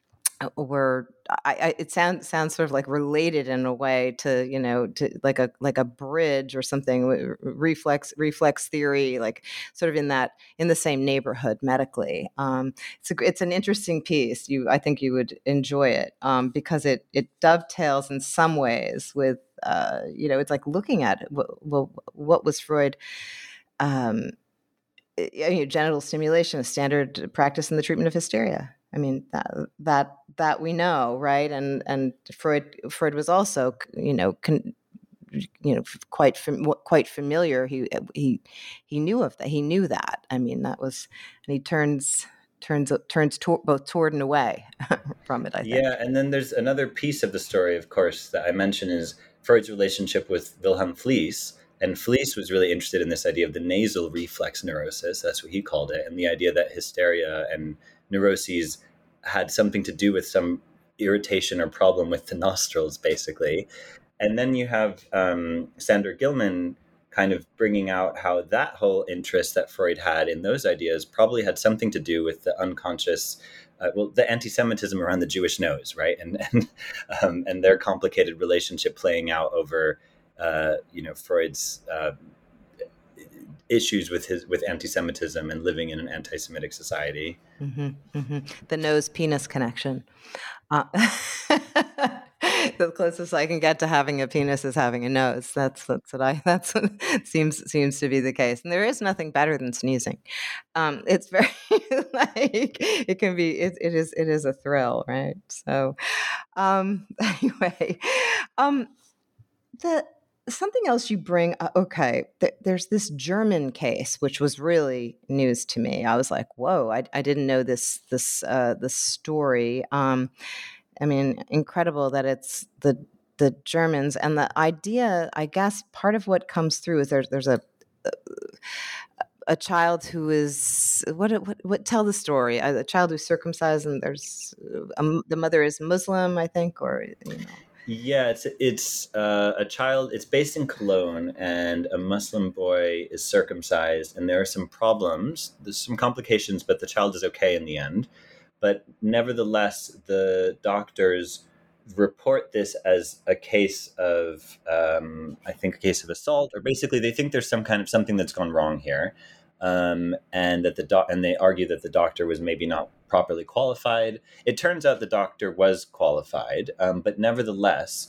were I, I, it sounds sounds sort of like related in a way to, you know, to like a like a bridge or something, reflex reflex theory, like sort of in that in the same neighborhood medically. Um, it's a, it's an interesting piece. You I think you would enjoy it um, because it it dovetails in some ways with uh, you know, it's like looking at it. Well, what was Freud? Um, I mean, genital stimulation, a standard practice in the treatment of hysteria. I mean, that that that we know, right? And and Freud Freud was also, you know, con, you know, quite fam, quite familiar. He he he knew of that. He knew that. I mean, that was, and he turns turns turns to, both toward and away from it, I think. Yeah, and then there's another piece of the story, of course, that I mentioned is Freud's relationship with Wilhelm Fliess. And Fliess was really interested in this idea of the nasal reflex neurosis. That's what he called it. And the idea that hysteria and neuroses had something to do with some irritation or problem with the nostrils, basically. And then you have um, Sander Gilman kind of bringing out how that whole interest that Freud had in those ideas probably had something to do with the unconscious, uh, well, the anti-Semitism around the Jewish nose, right? And and, um, and their complicated relationship playing out over Uh, you know, Freud's uh, issues with his with anti-Semitism and living in an anti-Semitic society. Mm-hmm, mm-hmm. The nose-penis connection. Uh, the closest I can get to having a penis is having a nose. That's that's what I. That's what seems seems to be the case. And there is nothing better than sneezing. Um, it's very like it can be. It, it is it is a thrill, right? So um, anyway, um, the. Something else you bring, uh, okay, th- there's this German case, which was really news to me. I was like, whoa, I, I didn't know this this uh, this story. Um, I mean, incredible that it's the the Germans. And the idea, I guess, part of what comes through is there's, there's a, a a child who is, what, what, what tell the story, a, a child who's circumcised and there's, a, the mother is Muslim, I think, or, you know. Yeah, it's it's uh, a child. It's based in Cologne, and a Muslim boy is circumcised, and there are some problems. There's some complications, but the child is okay in the end. But nevertheless, the doctors report this as a case of, um, I think, a case of assault, or basically they think there's some kind of something that's gone wrong here, um, and that the doc- and they argue that the doctor was maybe not properly qualified. It turns out the doctor was qualified, um, but nevertheless,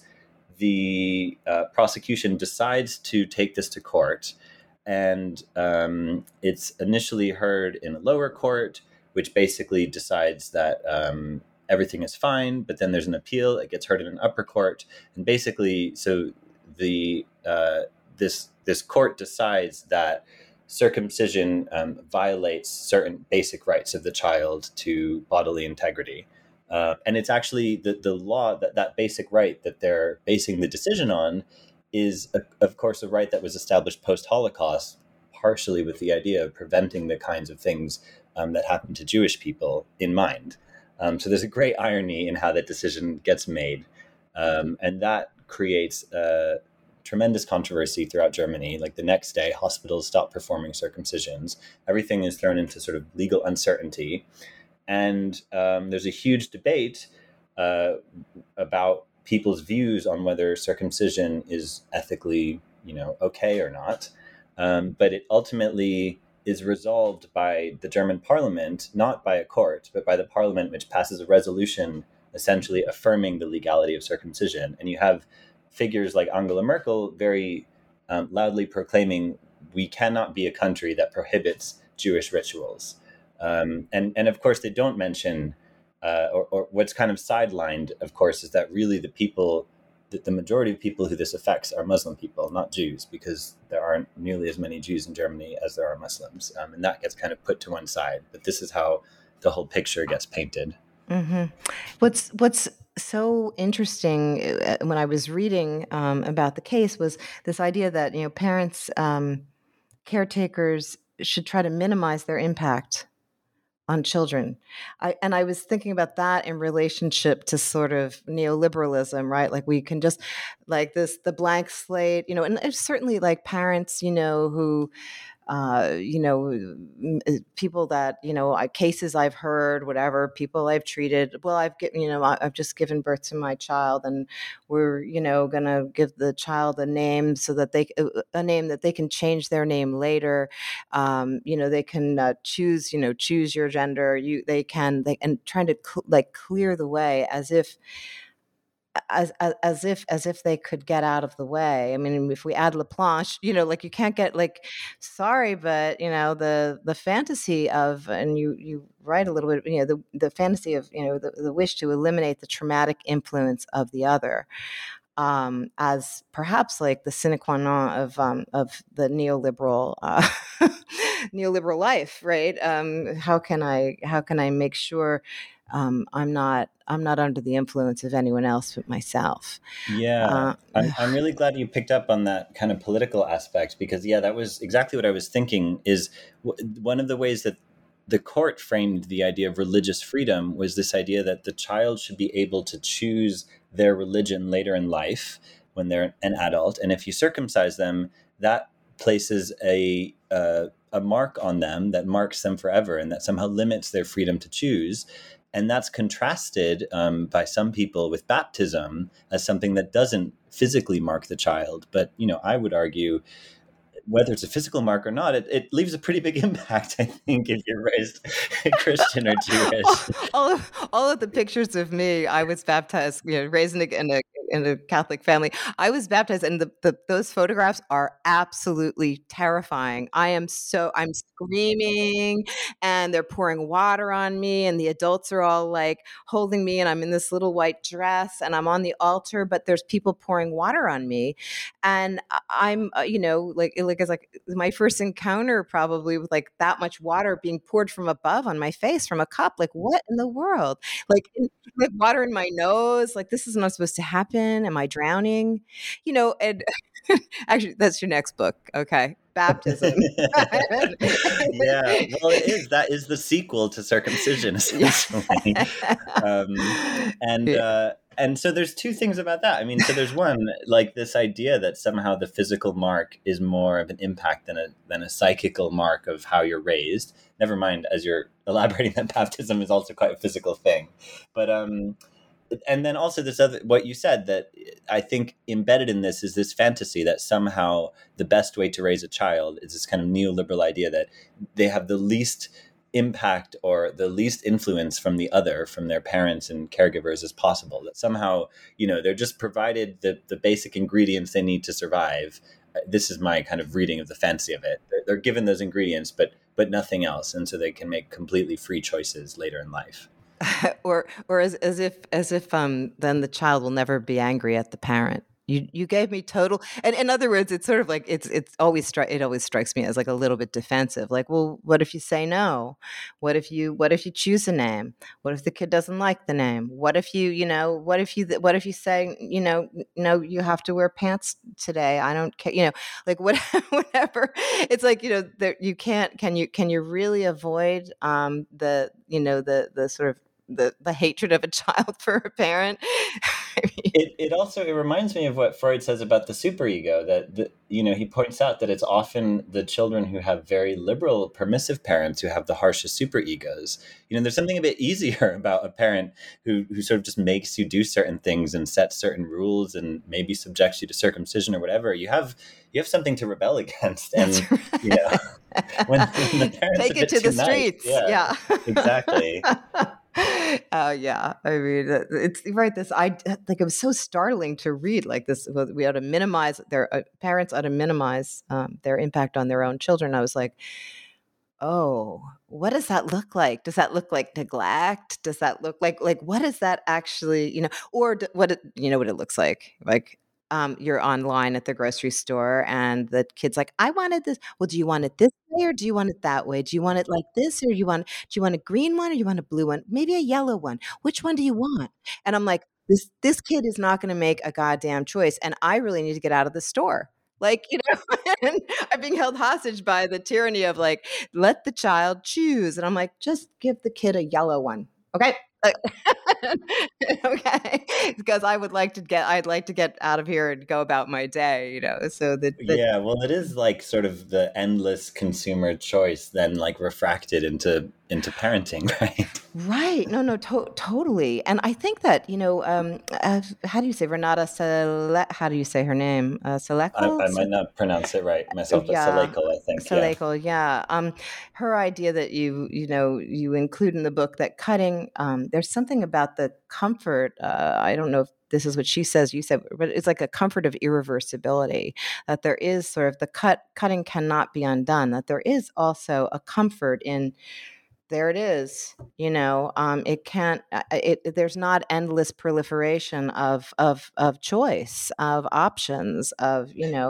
the uh, prosecution decides to take this to court, and um, it's initially heard in a lower court, which basically decides that um, everything is fine, but then there's an appeal. It gets heard in an upper court, and basically, so the uh, this this court decides that circumcision um, violates certain basic rights of the child to bodily integrity, uh, and it's actually the the law that that basic right that they're basing the decision on is, a, of course, a right that was established post-Holocaust, partially with the idea of preventing the kinds of things um, that happened to Jewish people in mind. Um, so there's a great irony in how that decision gets made. Um, and that creates a tremendous controversy throughout Germany. Like the next day, hospitals stop performing circumcisions. Everything is thrown into sort of legal uncertainty. And um, there's a huge debate uh, about people's views on whether circumcision is ethically, you know, okay or not. Um, but it ultimately is resolved by the German parliament, not by a court, but by the parliament, which passes a resolution essentially affirming the legality of circumcision. And you have figures like Angela Merkel very um, loudly proclaiming, we cannot be a country that prohibits Jewish rituals. Um, and, and of course, they don't mention, uh, or, or what's kind of sidelined, of course, is that really the people, that the majority of people who this affects are Muslim people, not Jews, because there aren't nearly as many Jews in Germany as there are Muslims. Um, and that gets kind of put to one side. But this is how the whole picture gets painted. Mm-hmm. What's what's so interesting uh, when I was reading um, about the case was this idea that, you know, parents, um, caretakers should try to minimize their impact on children. I, and I was thinking about that in relationship to sort of neoliberalism, right? Like we can just like this, the blank slate, you know, and it's certainly like parents, you know, who, uh, you know, m- people that, you know, I, cases I've heard, whatever, people I've treated. Well, I've given, you know, I- I've just given birth to my child, and we're, you know, going to give the child a name so that they, a name that they can change their name later. Um, you know, they can uh, choose, you know, choose your gender. You, they can, they, and trying to cl- like clear the way as if, as, as as if as if they could get out of the way. I mean, if we add Laplanche, you know, like you can't get like, sorry, but you know the the fantasy of, and you you write a little bit, you know, the the fantasy of, you know, the, the wish to eliminate the traumatic influence of the other, um, as perhaps like the sine qua non of um, of the neoliberal uh, neoliberal life, right? Um, how can I how can I make sure um, I'm not I'm not under the influence of anyone else but myself? Yeah, Uh, I'm I'm really glad you picked up on that kind of political aspect, because yeah, that was exactly what I was thinking. Is w- one of the ways that the court framed the idea of religious freedom was this idea that the child should be able to choose their religion later in life when they're an adult, and if you circumcise them, that places a uh, a mark on them that marks them forever, and that somehow limits their freedom to choose. And that's contrasted um, by some people with baptism as something that doesn't physically mark the child. But, you know, I would argue whether it's a physical mark or not, it, it leaves a pretty big impact, I think, if you're raised Christian or Jewish. all of all of the pictures of me, I was baptized, you know, raised in a, in a in a Catholic family. I was baptized, and the, the those photographs are absolutely terrifying. I am so I'm screaming, and they're pouring water on me, and the adults are all like holding me, and I'm in this little white dress, and I'm on the altar, but there's people pouring water on me, and I- I'm, uh, you know, like like it's like my first encounter probably with like that much water being poured from above on my face from a cup. Like what in the world? Like, in, like water in my nose. Like this is not supposed to happen. Am I drowning? You know, and actually, that's your next book. Okay, baptism. Yeah, well, it is. That is the sequel to circumcision, essentially. um, and Yeah. uh, and so there's two things about that. I mean, so there's one, like this idea that somehow the physical mark is more of an impact than a than a psychical mark of how you're raised. Never mind, as you're elaborating, that baptism is also quite a physical thing. But um, and then also this other, what you said, that I think embedded in this is this fantasy that somehow the best way to raise a child is this kind of neoliberal idea that they have the least impact or the least influence from the other, from their parents and caregivers as possible. That somehow, you know, they're just provided the, the basic ingredients they need to survive. This is my kind of reading of the fantasy of it. They're, they're given those ingredients, but but nothing else, and so they can make completely free choices later in life. or or as as if as if um then the child will never be angry at the parent. You you gave me total, and in other words, it's sort of like it's it's always stri- it always strikes me as like a little bit defensive. Like, well, what if you say no? What if you what if you choose a name? What if the kid doesn't like the name? What if you you know what if you what if you say you know no, you have to wear pants today? I don't care. You know, like what whatever. It's like, you know there you can't can you can you really avoid um the you know the the sort of the the hatred of a child for a parent? I mean, It it also it reminds me of what Freud says about the superego, that the, you know he points out that it's often the children who have very liberal, permissive parents who have the harshest superegos. You know, there's something a bit easier about a parent who who sort of just makes you do certain things and sets certain rules and maybe subjects you to circumcision or whatever. You have you have something to rebel against, and that's right. you know when, when the parents Take a it bit to too the nice, streets. yeah, Yeah. exactly. Oh yeah, I mean, uh, it's right. This I like. It was so startling to read. Like this, well, we ought to minimize their uh, parents ought to minimize um, their impact on their own children. I was like, oh, what does that look like? Does that look like neglect? Does that look like like what is that actually? You know, or d- what it, you know what it looks like? Like um, you're online at the grocery store, and the kid's like, "I wanted this." Well, do you want it this way or do you want it that way? Do you want it like this or you want do you want a green one or you want a blue one? Maybe a yellow one. Which one do you want? And I'm like, this this kid is not going to make a goddamn choice, and I really need to get out of the store. Like, you know, and I'm being held hostage by the tyranny of like, let the child choose. And I'm like, just give the kid a yellow one. Okay. Like, okay. Because I would like to get, I'd like to get out of here and go about my day, you know, so that, that Yeah, well, it is like sort of the endless consumer choice then like refracted into into parenting, right? right. No, no, to- totally. And I think that, you know, um, uh, how do you say Renata Sele, how do you say her name? Uh, I, Seleko? I might not pronounce it right myself, but Yeah. Salekal, I think. Yeah. Saleko, yeah. Um, her idea that you, you know, you include in the book that cutting, um, there's something about the comfort. Uh, I don't know if this is what she says, you said, but it's like a comfort of irreversibility, that there is sort of the cut, cutting cannot be undone, that there is also a comfort in, there it is, you know, um, it can't, uh, it, there's not endless proliferation of, of, of choice, of options, of, you know,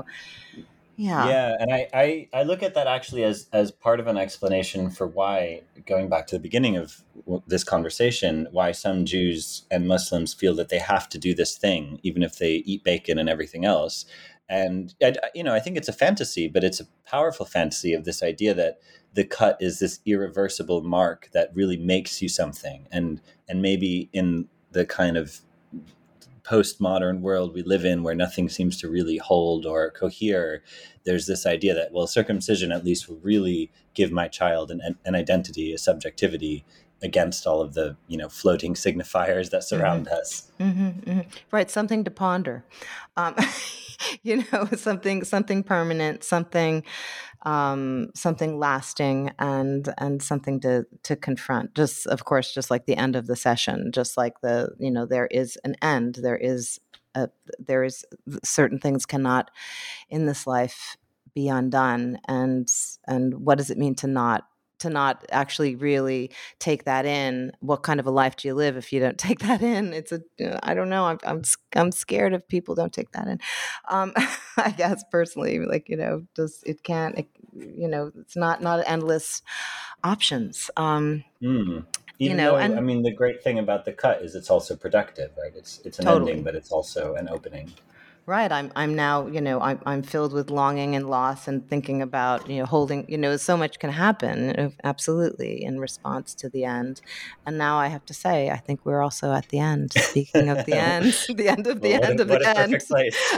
yeah. Yeah, and I, I, I look at that actually as as part of an explanation for why, going back to the beginning of w- this conversation, why some Jews and Muslims feel that they have to do this thing, even if they eat bacon and everything else. And, I, you know, I think it's a fantasy, but it's a powerful fantasy of this idea that the cut is this irreversible mark that really makes you something. And, and maybe in the kind of postmodern world we live in where nothing seems to really hold or cohere, there's this idea that, well, circumcision at least will really give my child an, an identity, a subjectivity against all of the, you know, floating signifiers that surround Mm-hmm. us. Mm-hmm, mm-hmm. Right, something to ponder. Um, you know, something something permanent, something um, something lasting, and and something to to confront. Just of course, just like the end of the session, just like the you know there is an end. There is a, there is certain things cannot in this life be undone, and and what does it mean to not to not actually really take that in? What kind of a life do you live if you don't take that in? It's a I don't know. I'm I'm I'm scared if people don't take that in. Um, I guess personally, like you know, does it can't it, you know it's not not endless options. Um, Mm. you Even know, though, I and mean, the great thing about the cut is it's also productive, right? It's it's an ending, totally. but it's also an opening. Right. I'm I'm now, you know, I'm I'm filled with longing and loss and thinking about, you know, holding, you know, so much can happen, uh, absolutely, in response to the end. And now I have to say, I think we're also at the end. Speaking of the end, the end of Well, the what end a, of the what a end. perfect place.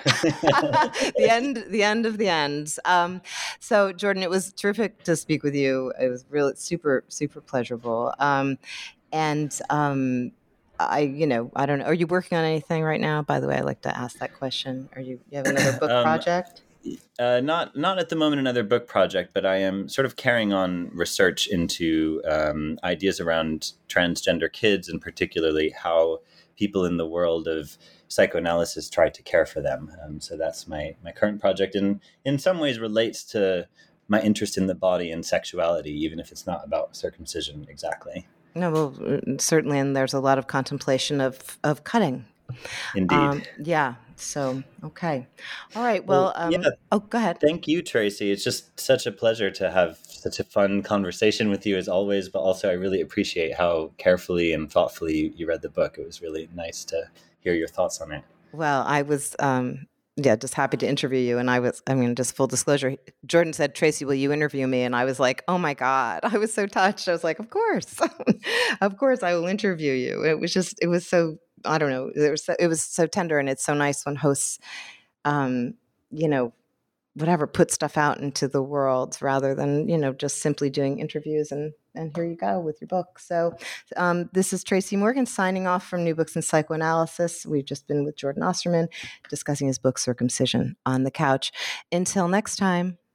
The end, the end of the end. Um, so Jordan, it was terrific to speak with you. It was really super, super pleasurable. Um, and um I, you know, I don't know. Are you working on anything right now? By the way, I like to ask that question. Are you, you have another book um, project? Uh, not not at the moment another book project, but I am sort of carrying on research into um, ideas around transgender kids, and particularly how people in the world of psychoanalysis try to care for them. Um, so that's my my current project, and in some ways relates to my interest in the body and sexuality, even if it's not about circumcision exactly. No, well, certainly, and there's a lot of contemplation of of cutting. Indeed. Um, yeah. So, okay. All right. Well, Well, um, yeah. oh, go ahead. Thank you, Tracy. It's just such a pleasure to have such a fun conversation with you as always, but also I really appreciate how carefully and thoughtfully you, you read the book. It was really nice to hear your thoughts on it. Well, I was, um, yeah, just happy to interview you. And I was, I mean, just full disclosure, Jordan said, Tracy, will you interview me? And I was like, oh my God, I was so touched. I was like, of course, of course I will interview you. It was just, it was so, I don't know, it was so, it was so tender. And it's so nice when hosts, um, you know, whatever, put stuff out into the world rather than, you know, just simply doing interviews and, and here you go with your book. So um, this is Tracy Morgan signing off from New Books in Psychoanalysis. We've just been with Jordan Osterman discussing his book, Circumcision on the Couch. Until next time.